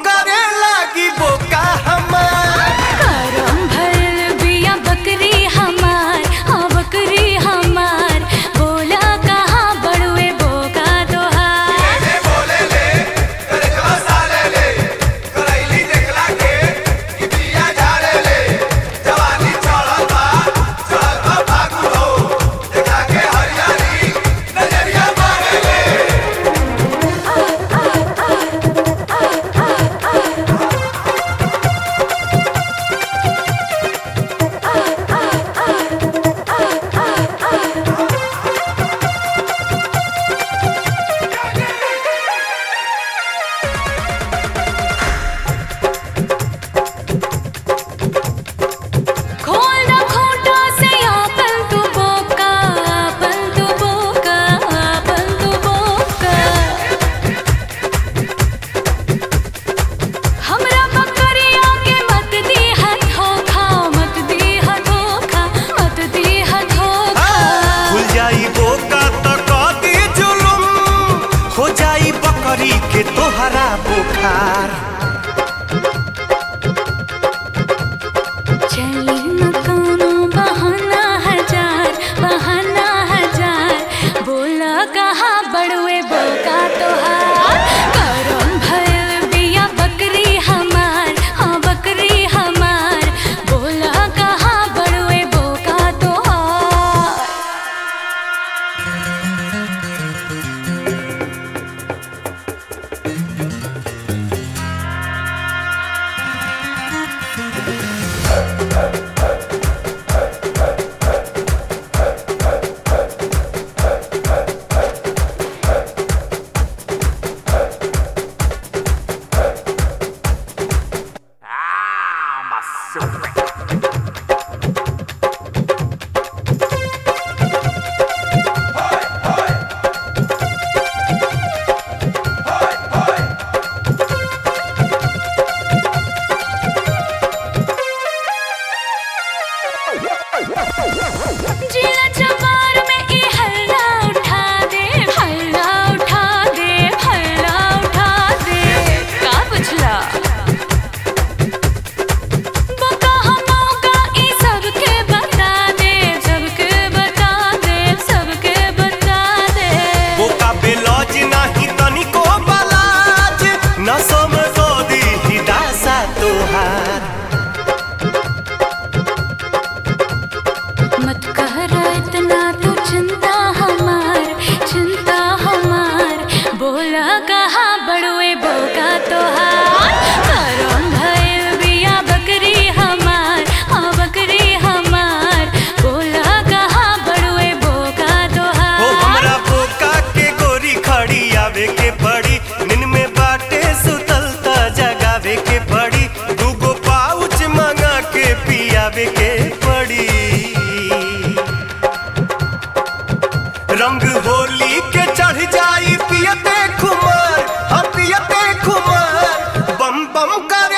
करे लागी बोका हमार। करम भइल बिया बकरी हमार, हाँ बकरी हमार। बोला कहाँ बड़ुए बोका तोहार। बोले ले करे जवा साले ले करैली देखला के ई बिया झाड़े ले। जवानी चढ़ल बा भागू हो देखा के हरियाली नजरिया मारे ले। खोल दा खूंटा से आपन तू बोका, आपन तू बोका, आपन तू बोका। हमरा बकरिया के मत दी है धोखा, मत दी है धोखा, मत दी है धोखा। खुल जाई बोका तो कदी जुलुम हो जाई बकरी के तोहरा बुखार। चली न कोनो बहाना हजार, बहाना हजार। बोला कहाँ बड़ुए बोका तोहार। करम भइल बिया बकरी हमार, हाँ बकरी हमार। बोला कहाँ बड़ुए बोका तोहार। जिला जवार में ई हल्ला उठा दे, हल्ला उठा दे, हल्ला उठा दे। का बुझला बोका हमौका ई सबके बता दे, सबके बता दे, सबके बता दे। बोका बेलौज नाही तनिको बलाज न समझो दी दासा तोहार। मत कर इतना तू चिंता हमार, चिंता हमार। बोला कहाँ बड़ुए बोका तोहार। करम भइल बिया बकरी हमार, हाँ बकरी हमार। बोला कहाँ बड़ुए बोका हो तोहार। हमरा बोका के गोरी खड़ी आवे के पड़ी। नींद में बाटे सुतल त जगावे के पड़ी। दूगो पाउच मंगा के पियावे के पड़ी। रंग होली के चढ़ जाई पियते खुमार, हम पियते खुमार। बम बम कर